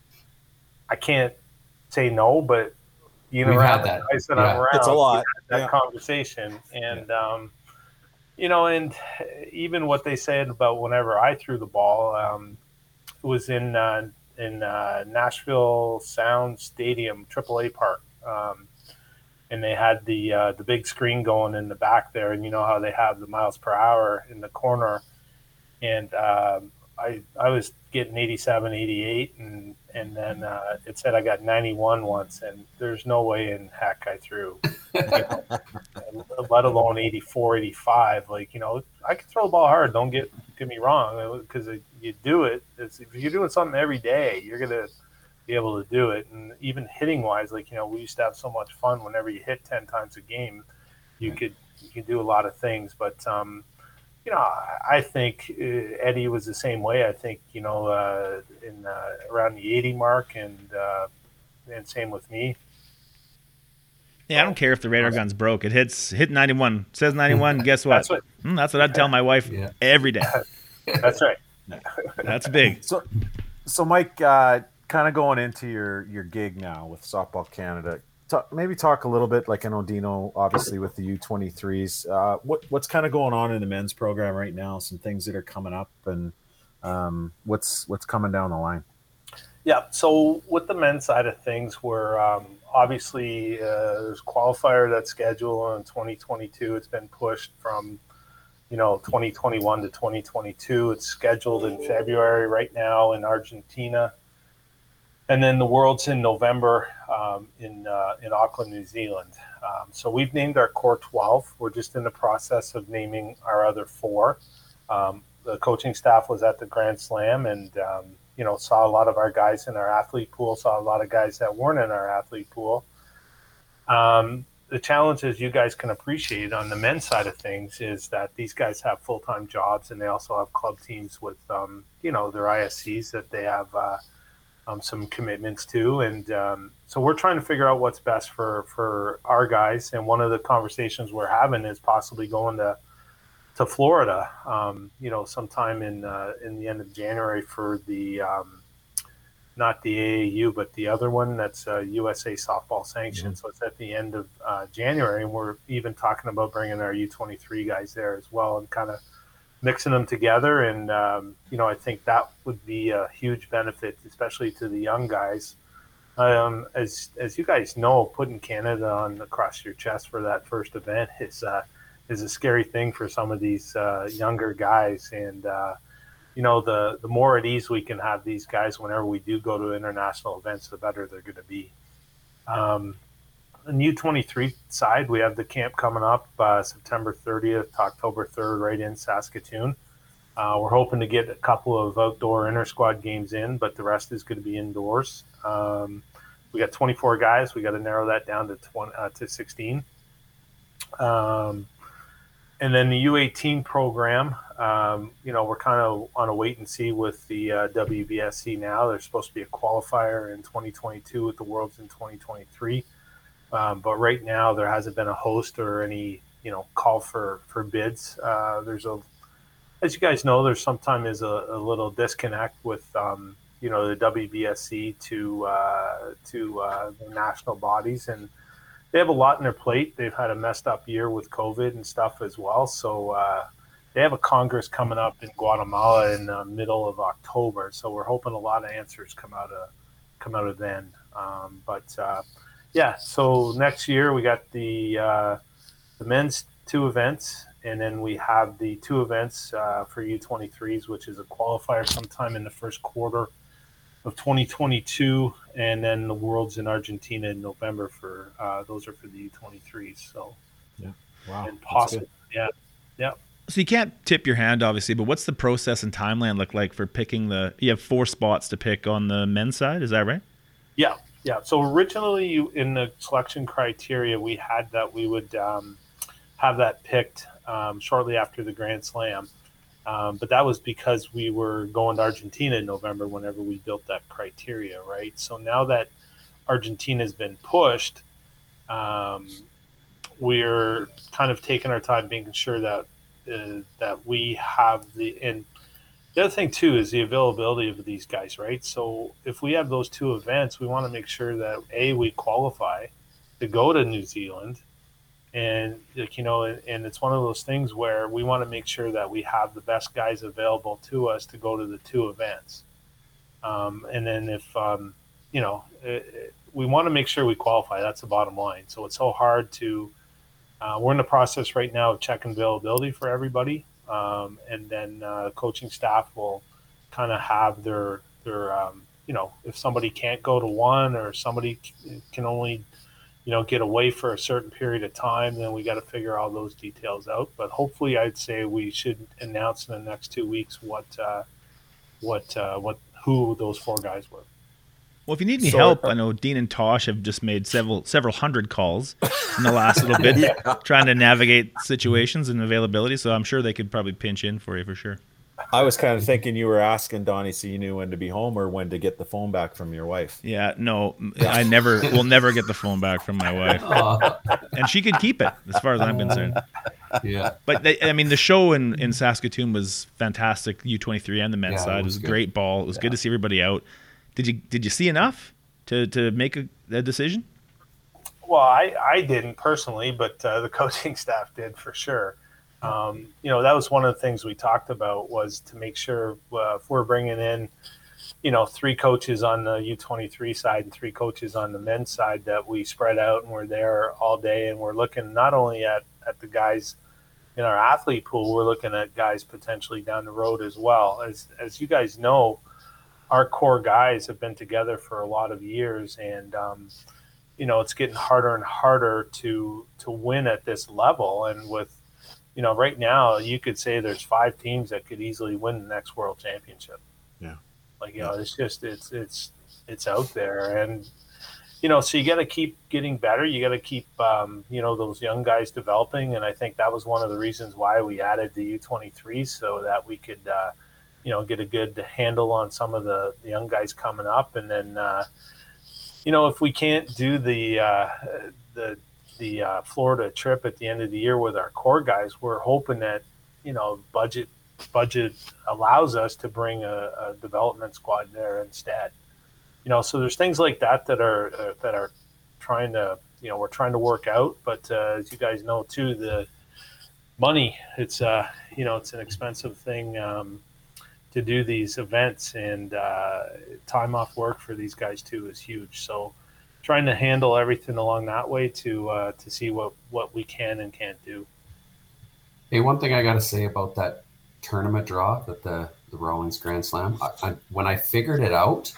I can't say no, but you know, We've around had that. the guys that Yeah. I'm around, It's a lot. we had that Yeah. conversation. And, um, you know, and even what they said about whenever I threw the ball, um, it was in, uh, in, uh, Nashville Sound Stadium, triple A Park. Um, and they had the uh, the big screen going in the back there, and you know how they have the miles per hour in the corner, and um, I I was getting eighty-seven, eighty-eight, and and then uh, it said I got ninety-one once, and there's no way in heck I threw, you know, let alone eighty-four, eighty-five. Like, you know, I can throw the ball hard. Don't get get me wrong, because you do it. It's, if you're doing something every day, you're gonna be able to do it. And even hitting wise, like, you know, we used to have so much fun whenever you hit ten times a game, you could, you could do a lot of things. But, um, you know, I, I think uh, Eddie was the same way. I think, you know, uh, in, uh, around the eighty mark, and, uh, and same with me. Yeah, I don't care if the radar gun's broke. It hits hit ninety-one. It says ninety-one. Guess what? That's what, Hmm, that's what I'd tell my wife Yeah. every day. that's right. That's big. So, so Mike, uh, kind of going into your your gig now with Softball Canada, talk, maybe talk a little bit, like I know Dino, obviously with the U twenty-threes. Uh, what what's kind of going on in the men's program right now? Some things that are coming up, and um, what's what's coming down the line? Yeah. So with the men's side of things, we're um, obviously uh, there's a qualifier that's scheduled in twenty twenty-two. It's been pushed from, you know, twenty twenty-one to twenty twenty-two. It's scheduled in February right now in Argentina. And then the World's in November um, in uh, in Auckland, New Zealand. Um, so we've named our core twelve. We're just in the process of naming our other four. Um, the coaching staff was at the Grand Slam, and um, you know, saw a lot of our guys in our athlete pool. Saw a lot of guys that weren't in our athlete pool. Um, the challenge, as you guys can appreciate on the men's side of things, is that these guys have full time jobs, and they also have club teams with um, you know, their I S Cs that they have. Uh, Um, some commitments to, and um, so we're trying to figure out what's best for for our guys. And one of the conversations we're having is possibly going to to Florida, um, you know, sometime in uh, in the end of January for the um, not the A A U, but the other one that's uh, U S A softball sanctioned. Mm-hmm. So it's at the end of uh, January, and we're even talking about bringing our U twenty-three guys there as well, and kind of mixing them together. And, um, you know, I think that would be a huge benefit, especially to the young guys. Um, as, as you guys know, putting Canada on across your chest for that first event is, uh, is a scary thing for some of these uh, younger guys. And, uh, you know, the, the more at ease we can have these guys whenever we do go to international events, the better they're going to be. Um, On the U twenty-three side, we have the camp coming up uh, September thirtieth to October third right in Saskatoon. Uh, we're hoping to get a couple of outdoor inter-squad games in, but the rest is going to be indoors. Um, we got twenty-four guys. We got to narrow that down to twenty, uh, to sixteen. Um, and then the U eighteen program, um, you know, we're kind of on a wait and see with the uh, W B S C now. There's supposed to be a qualifier in twenty twenty-two with the Worlds in twenty twenty-three. Um, but right now there hasn't been a host or any, you know, call for for bids. Uh, there's a, as you guys know, there's sometimes is a, a little disconnect with um, you know, the W B S C to uh, to uh, the national bodies, and they have a lot on their plate. They've had a messed up year with COVID and stuff as well. So uh, they have a Congress coming up in Guatemala in the middle of October. So we're hoping a lot of answers come out of come out of then. Um, but uh, yeah, so next year we got the uh, the men's two events, and then we have the two events uh, for U twenty-threes, which is a qualifier sometime in the first quarter of twenty twenty-two, and then the Worlds in Argentina in November for uh, those are for the U twenty-threes. So yeah, wow, and possible, yeah, yeah. So you can't tip your hand, obviously, but what's the process and timeline look like for picking the? You have four spots to pick on the men's side, is that right? Yeah, yeah. So originally, you, in the selection criteria, we had that we would um, have that picked um, shortly after the Grand Slam. Um, but that was because we were going to Argentina in November whenever we built that criteria, right? So now that Argentina's been pushed, um, we're kind of taking our time making sure that uh, that we have the – and the other thing, too, is the availability of these guys, right? So if we have those two events, we want to make sure that, A, we qualify to go to New Zealand. And, like, you know, and, and it's one of those things where we want to make sure that we have the best guys available to us to go to the two events. Um, and then if, um, you know, it, it, we want to make sure we qualify. That's the bottom line. So it's so hard to uh, – we're in the process right now of checking availability for everybody. Um, and then uh, coaching staff will kind of have their, their um, you know, if somebody can't go to one or somebody can only – you know, get away for a certain period of time, then we got to figure all those details out. But hopefully, I'd say we should announce in the next two weeks what, uh, what, uh, what, who those four guys were. Well, if you need any So, help, uh, I know Dean and Tosh have just made several several hundred calls in the last little bit, Yeah. trying to navigate situations and availability. So I'm sure they could probably pinch in for you for sure. I was kind of thinking you were asking Donnie so you knew when to be home or when to get the phone back from your wife. Yeah, no, I never will never get the phone back from my wife, Uh, and she could keep it as far as I'm concerned. yeah. But they, I mean, the show in, in Saskatoon was fantastic. U twenty-three and the men's Yeah, it side it was was a good. great ball. It was good to see everybody out. Did you did you see enough to, to make a, a decision? Well, I, I didn't personally, but uh, the coaching staff did for sure. Um, you know, that was one of the things we talked about was to make sure uh, if we're bringing in, you know, three coaches on the U twenty-three side and three coaches on the men's side, that we spread out and we're there all day and we're looking not only at, at the guys in our athlete pool, we're looking at guys potentially down the road as well. As as you guys know, our core guys have been together for a lot of years, and um, you know, it's getting harder and harder to to win at this level. And with, you know, right now you could say there's five teams that could easily win the next world championship. Yeah. Like, you know, it's just, it's, it's, it's out there. And, you know, so you got to keep getting better. You got to keep, um, you know, those young guys developing. And I think that was one of the reasons why we added the U twenty-threes, so that we could, uh, you know, get a good handle on some of the, the young guys coming up. And then, uh, you know, if we can't do the, uh, the, the uh, Florida trip at the end of the year with our core guys, we're hoping that, you know, budget budget allows us to bring a, a development squad there instead. You know, so there's things like that that are uh, that are trying to, you know, we're trying to work out. But uh, as you guys know too, the money, it's uh, you know, it's an expensive thing um, to do these events, and uh, time off work for these guys too is huge. So trying to handle everything along that way to uh, to see what, what we can and can't do. Hey, one thing I got to say about that tournament draw, that the, the Rawlings Grand Slam, I, I, when I figured it out,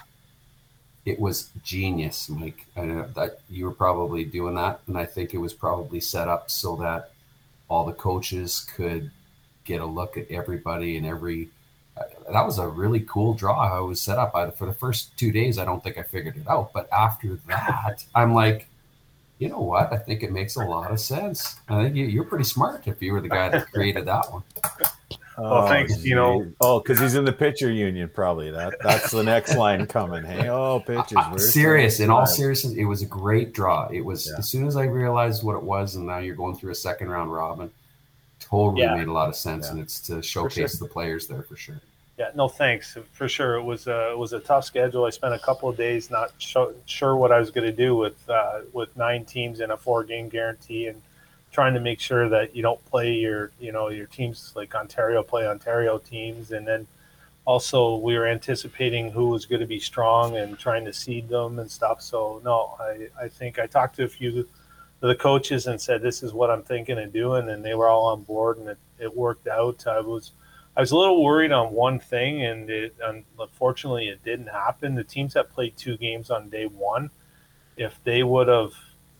it was genius, Mike. I know that you were probably doing that, and I think it was probably set up so that all the coaches could get a look at everybody and every that was a really cool draw how it was set up. I, for the first two days, I don't think I figured it out. But after that, I'm like, you know what? I think it makes a lot of sense. I think you, you're pretty smart if you were the guy that created that one. Well, thanks, geez. Dino. Oh, because he's in the pitcher union, probably. That that's the next line coming. Hey, oh, pitchers. Uh, Where's serious. the In all side? seriousness, it was a great draw. It was Yeah. as soon as I realized what it was, and now you're going through a second round robin. Totally Yeah. made a lot of sense, Yeah. and it's to showcase the players there for sure. Yeah, no, thanks for sure. It was a it was a tough schedule. I spent a couple of days not sh- sure what I was going to do with uh, with nine teams and a four game guarantee, and trying to make sure that you don't play your you know your teams like Ontario play Ontario teams, and then also we were anticipating who was going to be strong and trying to seed them and stuff. So no, I I think I talked to a few of the coaches and said this is what I'm thinking of doing, and they were all on board, and it, it worked out. I was. I was a little worried on one thing, and it, unfortunately, it didn't happen. The teams that played two games on day one, if they would have,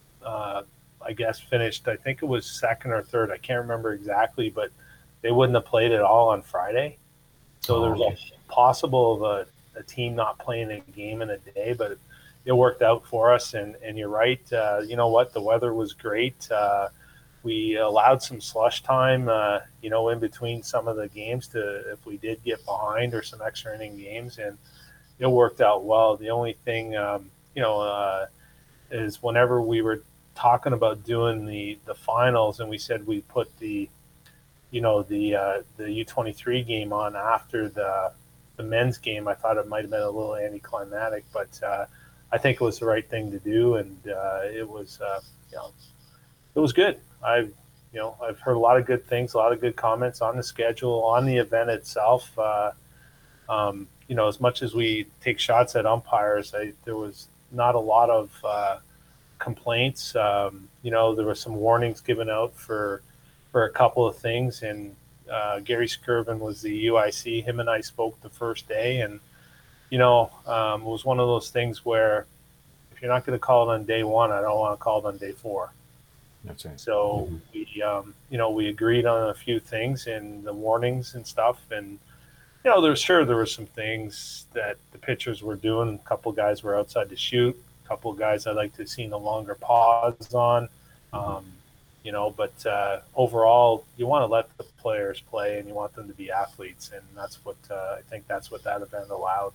uh, I guess, finished, I think it was second or third, I can't remember exactly, but they wouldn't have played at all on Friday. So there was a possible of a, a team not playing a game in a day, but it, it worked out for us. And, and you're right. Uh, you know what? The weather was great. Uh, We allowed some slush time, uh, you know, in between some of the games to if we did get behind or some extra inning games, and it worked out well. The only thing, um, you know, uh, is whenever we were talking about doing the, the finals, and we said we put the, you know, the uh, the U twenty-three game on after the the men's game, I thought it might have been a little anticlimactic, but uh, I think it was the right thing to do, and uh, it was, uh, you know, it was good. I've, you know, I've heard a lot of good things, a lot of good comments on the schedule, on the event itself. Uh, um, you know, as much as we take shots at umpires, I, there was not a lot of uh, complaints. Um, you know, there were some warnings given out for for a couple of things, and uh, Gary Skirvin was the U I C. Him and I spoke the first day, and you know, um, it was one of those things where if you're not going to call it on day one, I don't want to call it on day four. That's right. So mm-hmm. we, um, you know, we agreed on a few things and the warnings and stuff. And, you know, there's sure there were some things that the pitchers were doing. A couple of guys were outside to shoot. A couple of guys I'd like to have seen a longer pause on, um, you know, but uh, overall you want to let the players play and you want them to be athletes. And that's what uh, I think that's what that event allowed.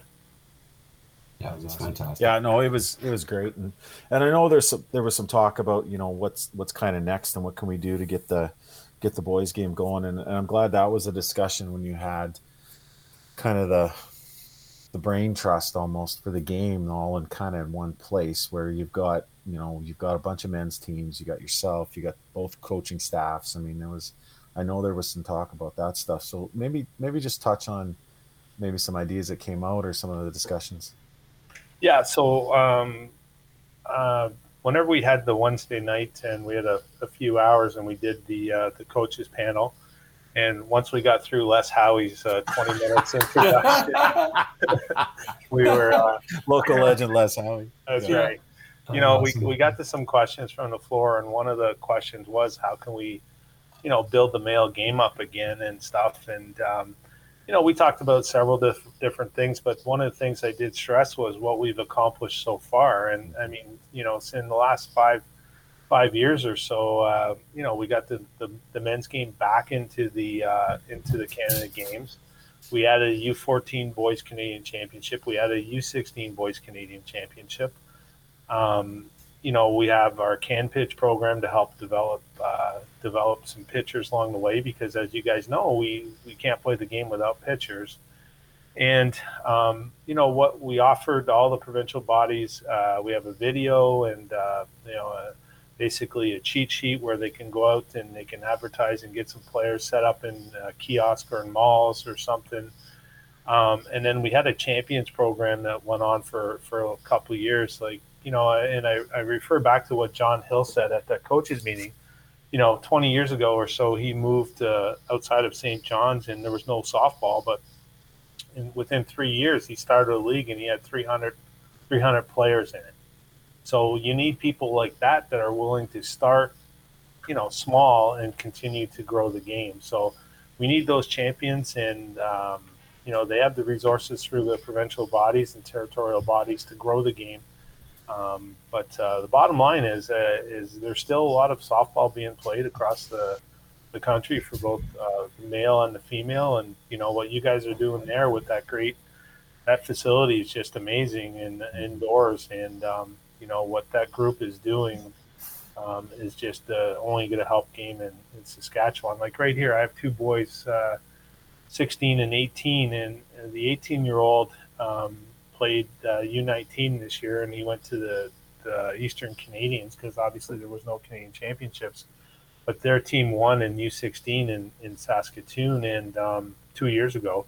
Yeah, it was fantastic. Yeah, no, it was it was great, and and I know there's some, there was some talk about you know what's what's kind of next and what can we do to get the get the boys game going, and, and I'm glad that was a discussion when you had kind of the the brain trust almost for the game all in kind of one place where you've got you know you've got a bunch of men's teams, you got yourself, you got both coaching staffs. I mean, there was I know there was some talk about that stuff, so maybe maybe just touch on maybe some ideas that came out or some of the discussions. Yeah, so um, uh, whenever we had the Wednesday night and we had a, a few hours and we did the uh, the coaches panel, and once we got through Les Howie's uh, twenty minutes introduction, we were uh, local legend Les Howie. That's yeah. right. You know, we we got to some questions from the floor, and one of the questions was how can we, you know, build the male game up again and stuff, and um, you know, we talked about several diff- different things, but one of the things I did stress was what we've accomplished so far. And I mean, you know, in the last five five years or so, uh, you know, we got the, the, the men's game back into the uh, into the Canada Games. We added a U fourteen Boys Canadian Championship. We added a U sixteen Boys Canadian Championship. Um, you know, we have our Can Pitch program to help develop uh, develop some pitchers along the way because, as you guys know, we, we can't play the game without pitchers. And, um, you know, what we offered all the provincial bodies, uh, we have a video and, uh, you know, a, basically a cheat sheet where they can go out and they can advertise and get some players set up in a kiosk or in malls or something. Um, and then we had a champions program that went on for, for a couple of years, like, you know, and I, I refer back to what John Hill said at that coaches meeting. You know, twenty years ago or so, he moved uh, outside of Saint John's and there was no softball, but in, within three years, he started a league and he had three hundred, three hundred players in it. So you need people like that that are willing to start, you know, small and continue to grow the game. So we need those champions, and, um, you know, they have the resources through the provincial bodies and territorial bodies to grow the game. Um, but uh, the bottom line is uh, is there's still a lot of softball being played across the the country for both uh, the male and the female. And, you know, what you guys are doing there with that great, that facility is just amazing in indoors. And, um, you know, what that group is doing um, is just uh, only going to help game in, in Saskatchewan. Like right here, I have two boys, uh, sixteen and eighteen, and, and the eighteen year old um, played uh, U nineteen this year, and he went to the, the Eastern Canadians because obviously there was no Canadian championships, but their team won in U sixteen in, in Saskatoon and um, two years ago.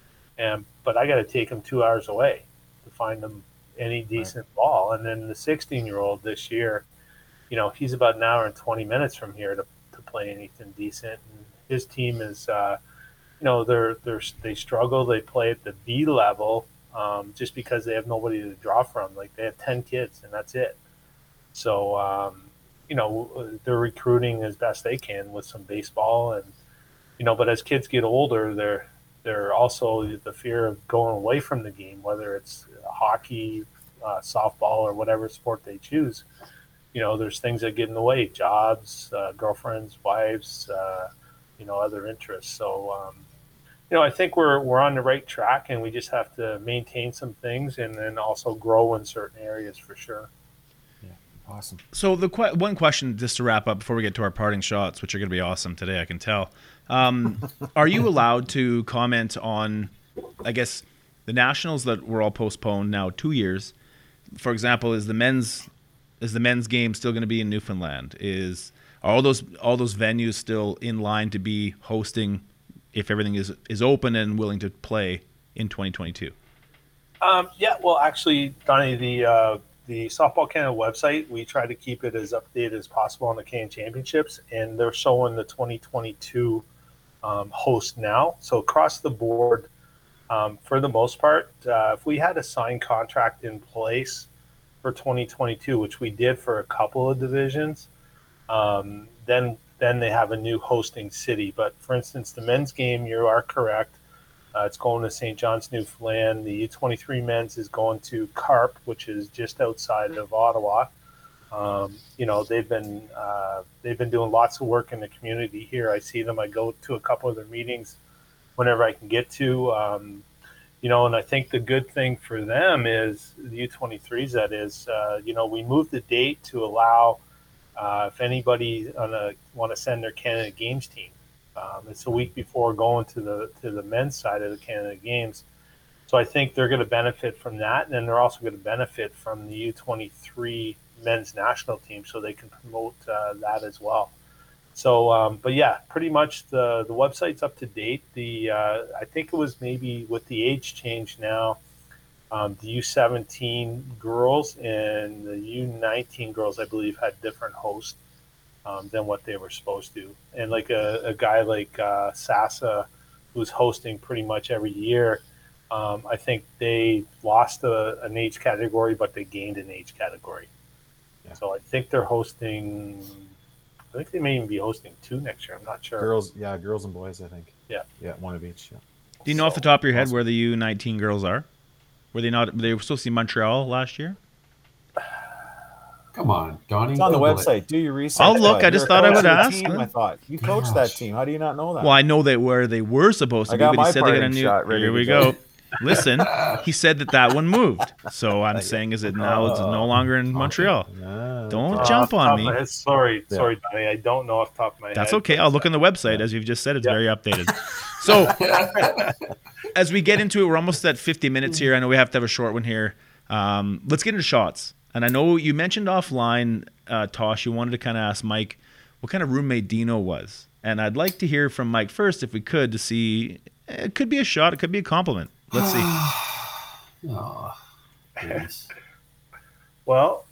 And but I got to take them two hours away to find them any decent right. ball. And then the sixteen year old this year, you know, he's about an hour and twenty minutes from here to, to play anything decent. And his team is, uh, you know, they're they're they struggle. They play at the B level um, just because they have nobody to draw from. Like they have ten kids and that's it. So um, you know, they're recruiting as best they can with some baseball, and you know, but as kids get older, they're they're also the fear of going away from the game, whether it's hockey, uh, softball, or whatever sport they choose. You know, there's things that get in the way: jobs, uh, girlfriends, wives, uh, you know, other interests. So. Um, You know, I think we're we're on the right track, and we just have to maintain some things, and then also grow in certain areas for sure. Yeah, awesome. So the que- one question, just to wrap up before we get to our parting shots, which are going to be awesome today, I can tell. Um, are you allowed to comment on, I guess, the nationals that were all postponed now two years? For example, is the men's is the men's game still going to be in Newfoundland? Is are all those all those venues still in line to be hosting? If everything is is open and willing to play in twenty twenty-two? Um, yeah, well, actually, Donnie, the uh, the Softball Canada website, we try to keep it as updated as possible on the Canadian Championships, and they're showing the twenty twenty-two um, host now. So across the board, um, for the most part, uh, if we had a signed contract in place for twenty twenty-two, which we did for a couple of divisions, um, then then they have a new hosting city. But for instance, the men's game, you are correct. Uh, it's going to Saint John's, Newfoundland. The U twenty-three men's is going to Carp, which is just outside of Ottawa. Um, you know, they've been uh, they've been doing lots of work in the community here. I see them. I go to a couple of their meetings whenever I can get to. Um, you know, and I think the good thing for them is the U twenty-threes. That is, uh, you know, we moved the date to allow. Uh, if anybody want to send their Canada Games team, um, it's a week before going to the to the men's side of the Canada Games. So I think they're going to benefit from that, and then they're also going to benefit from the U twenty-three men's national team, so they can promote uh, that as well. So, um, but yeah, pretty much the the website's up to date. The uh, I think it was maybe with the age change now. Um, the U seventeen girls and the U nineteen girls, I believe, had different hosts um, than what they were supposed to. And like a, a guy like uh, Sasa, who's hosting pretty much every year, um, I think they lost a, an age category, but they gained an age category. Yeah. So I think they're hosting, I think they may even be hosting two next year. I'm not sure. Girls, yeah, girls and boys, I think. Yeah. Yeah, one of each. Yeah. Do you know so, off the top of your head awesome. where the U nineteen girls are? Were they not? They were supposed to see Montreal last year. Come on, Donnie. It's on the website. It. Do your research. I'll look. I just thought I would ask. Team, I thought you coached Gosh. that team. How do you not know that? Well, I know that where they were supposed to I be, got but my he said they got a new. Shot ready Here we go. Listen, he said that that one moved. So I'm saying, is it now? It's no longer in Montreal. No. Don't uh, jump on me. Head, sorry, yeah. sorry, Donnie. I don't know off the top of my That's head. That's okay. I'll look on the website, yeah. as you've just said. It's yeah. very updated. So, as we get into it, we're almost at fifty minutes here. I know we have to have a short one here. Um, let's get into shots. And I know you mentioned offline, uh, Tosh, you wanted to kind of ask Mike what kind of roommate Dino was. And I'd like to hear from Mike first, if we could, to see. It could be a shot. It could be a compliment. Let's see. Oh, yes. Well,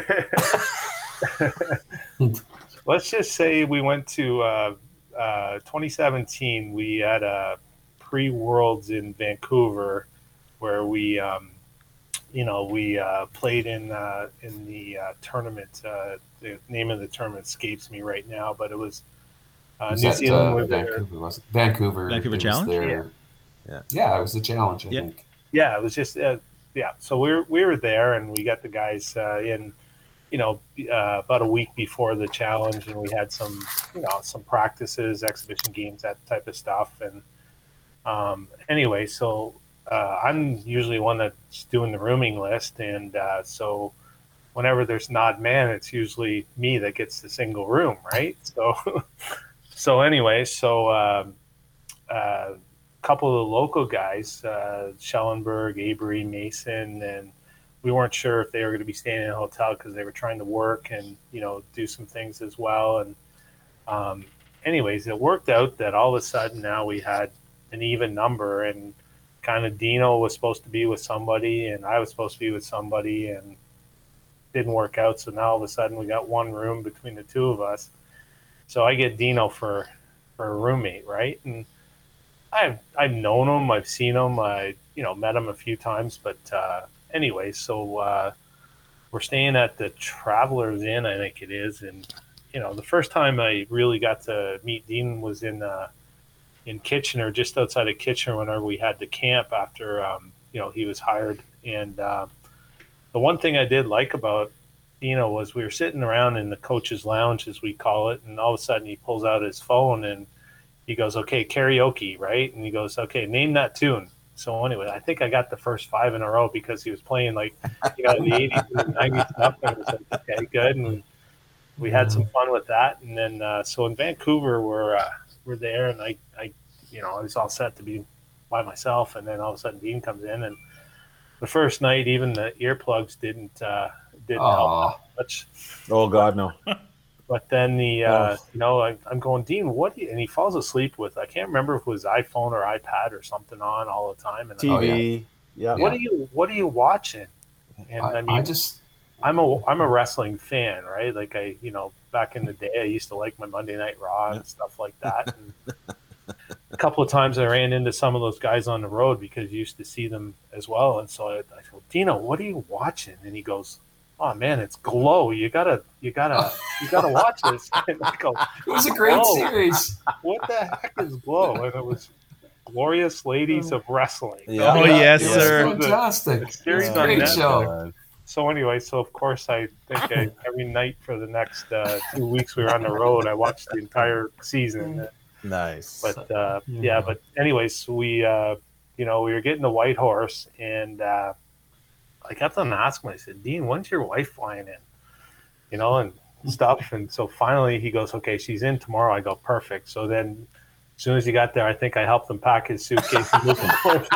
let's just say we went to uh, uh, twenty seventeen. We had a pre-Worlds in Vancouver where we, um, you know, we uh, played in uh, in the uh, tournament. Uh, the name of the tournament escapes me right now, but it was uh, was New that, Zealand. Uh, was Vancouver, was it? Vancouver. Vancouver it Challenge? Their, yeah. yeah, it was the challenge, I yeah. think. Yeah, it was just uh, yeah. So we were we were there, and we got the guys uh, in. you know, uh, about a week before the challenge, and we had some, you know, some practices, exhibition games, that type of stuff. And um, anyway, so uh, I'm usually one that's doing the rooming list, and uh, so whenever there's an odd man, it's usually me that gets the single room, right? So, so anyway, so um, uh, a couple of the local guys, uh, Schellenberg, Avery, Mason, and we weren't sure if they were going to be staying in a hotel because they were trying to work and, you know, do some things as well. And um, anyways, it worked out that all of a sudden now we had an even number, and kind of Dino was supposed to be with somebody and I was supposed to be with somebody, and didn't work out. So now all of a sudden we got one room between the two of us. So I get Dino for, for a roommate, right? And I've, I've known him, I've seen him, I, you know, met him a few times, but uh, anyway, so uh, we're staying at the Travelers Inn, I think it is. And, you know, the first time I really got to meet Dean was in uh, in Kitchener, just outside of Kitchener, whenever we had the camp after, um, you know, he was hired. And uh, the one thing I did like about Dino was we were sitting around in the coach's lounge, as we call it, and all of a sudden he pulls out his phone and he goes, okay, karaoke, right? And he goes, okay, name that tune. So anyway, I think I got the first five in a row because he was playing like, you know, the eighties and nineties stuff. And I was like, okay, good. And we had some fun with that. And then, uh, so in Vancouver, we're, uh, we're there, and I, I, you know, I was all set to be by myself. And then all of a sudden Dean comes in, and the first night, even the earplugs didn't, uh, didn't Aw. help much. Oh God, no. But then the, uh, you know, I, I'm going, Dean, what do you, and he falls asleep with, I can't remember if it was iPhone or iPad or something on all the time. And T V. I'm, Oh, yeah. yeah. what are you, what are you watching? And I, I, mean, I just I'm a, I'm a wrestling fan, right? Like I, you know, back in the day, I used to like my Monday Night Raw and stuff like that. And a couple of times I ran into some of those guys on the road because you used to see them as well. And so I, I go, Dino, what are you watching? And he goes, oh man, it's Glow. You gotta, you gotta, you gotta watch this. And I go, it was a great Glow. series. What the heck is Glow? And it was Glorious Ladies of Wrestling. Yeah. Oh, yes, It was sir. fantastic. Series It's a on great Netflix. show. So anyway, so of course I think I, every night for the next uh, two weeks we were on the road, I watched the entire season. Nice. But uh, yeah, but anyways, we uh, you know we were getting the White Horse, and uh, I kept on asking him. I said, Dean, when's your wife flying in? You know, and stuff. And so finally he goes, okay, she's in tomorrow. I go, perfect. So then as soon as he got there, I think I helped him pack his suitcase and move him forward.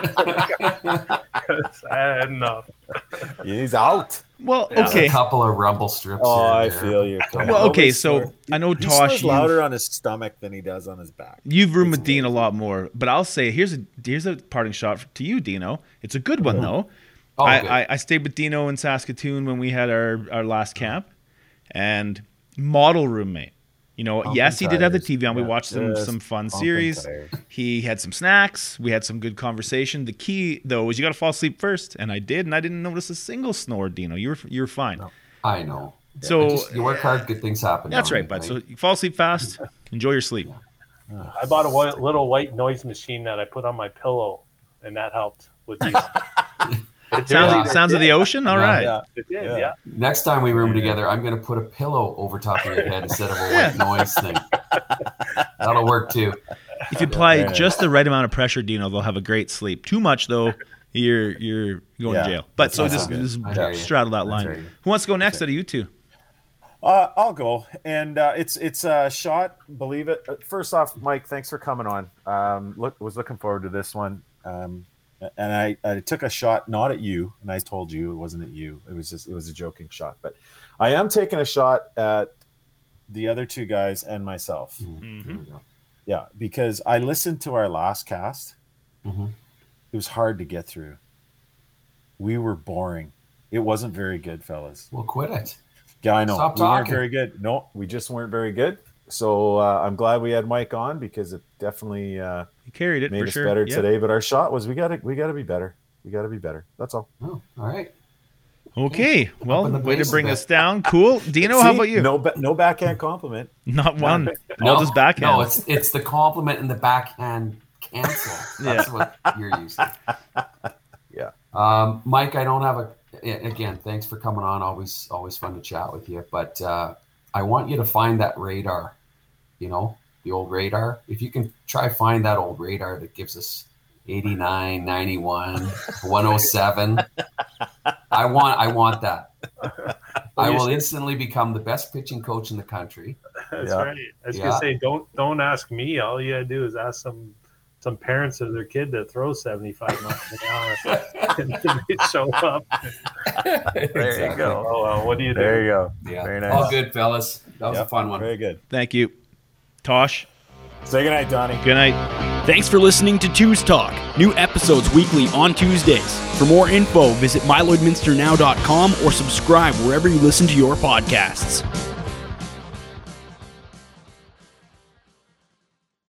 I had enough. He's out. Well, There's okay. a couple of rumble strips. Oh, here I and there. feel you. Well, okay, so I know he Tosh, snores you- louder on his stomach than he does on his back. You've roomed It's with Dean a amazing. lot more, but I'll say here's a here's a parting shot to you, Dino. It's a good one though. Oh, I, good. I, I stayed with Dino in Saskatoon when we had our, our last camp, and model roommate. You know, Pumping yes, he did have the tires. T V on. We Yeah, watched some just some fun pumping series. tires. He had some snacks. We had some good conversation. The key though was you got to fall asleep first, and I did, and I didn't notice a single snore. Dino, you were you were fine. No. I know. So Just- you work hard, good things happen. that's don't right, they, bud. So you fall asleep fast. Enjoy your sleep. I bought a white, little white noise machine that I put on my pillow, and that helped with these. It Sounds, did. sounds of the ocean. All Yeah. right. Yeah. It did, Yeah. yeah. Next time we room together, I'm going to put a pillow over top of your head instead of a white noise thing. That'll work too. If you apply Yeah. just the right amount of pressure, Dino, they'll have a great sleep. Too much though, you're you're going Yeah. to jail. But so That's just, good. just I hear you. straddle that That's line. right. Who wants to go next out of you two? Uh, I'll go, and uh, it's it's a shot. Believe it. Uh, First off, Mike, thanks for coming on. Um, look, was looking forward to this one. Um, and I, I took a shot not at you, and I told you it wasn't at you. It was just it was a joking shot, but I am taking a shot at the other two guys and myself. Mm-hmm. There we go. Yeah, because I listened to our last cast. Mhm. It was hard to get through. We were boring. It wasn't very good, fellas. Well, quit it. Yeah, I know. Stop we weren't talking. very good. No, we just weren't very good. So uh, I'm glad we had Mike on because it definitely uh, You carried it made for us sure. better Yeah. today. But our shot was we got to we got to be better. We got to be better. That's all. Oh, all right. Okay. Well, in the way to pace a bring bit. us down. Cool. Dino, how See? about you? No, ba- no backhand compliment. Not one. No, All just backhand. No, it's it's the compliment and the backhand cancel. That's what you're using. Yeah. Um, Mike, I don't have a again, thanks for coming on. Always, always fun to chat with you. But uh, I want you to find that radar, you know, the old radar. If you can try find that old radar that gives us eighty-nine, ninety-one, one oh seven. I want, I want that. I will instantly become the best pitching coach in the country. That's Yeah. right. I was Yeah. gonna say, don't don't ask me. All you gotta do is ask some some parents of their kid to throw seventy-five miles an hour and they show up. There you go. Oh well, what do you do? There you go. Yeah. Very nice. All good, fellas. That was Yep. a fun one. Very good. Thank you. Tosh, Say goodnight, Donnie. good night. Thanks for listening to Two's Talk. New episodes weekly on Tuesdays. For more info, visit my lloyd minster now dot com or subscribe wherever you listen to your podcasts.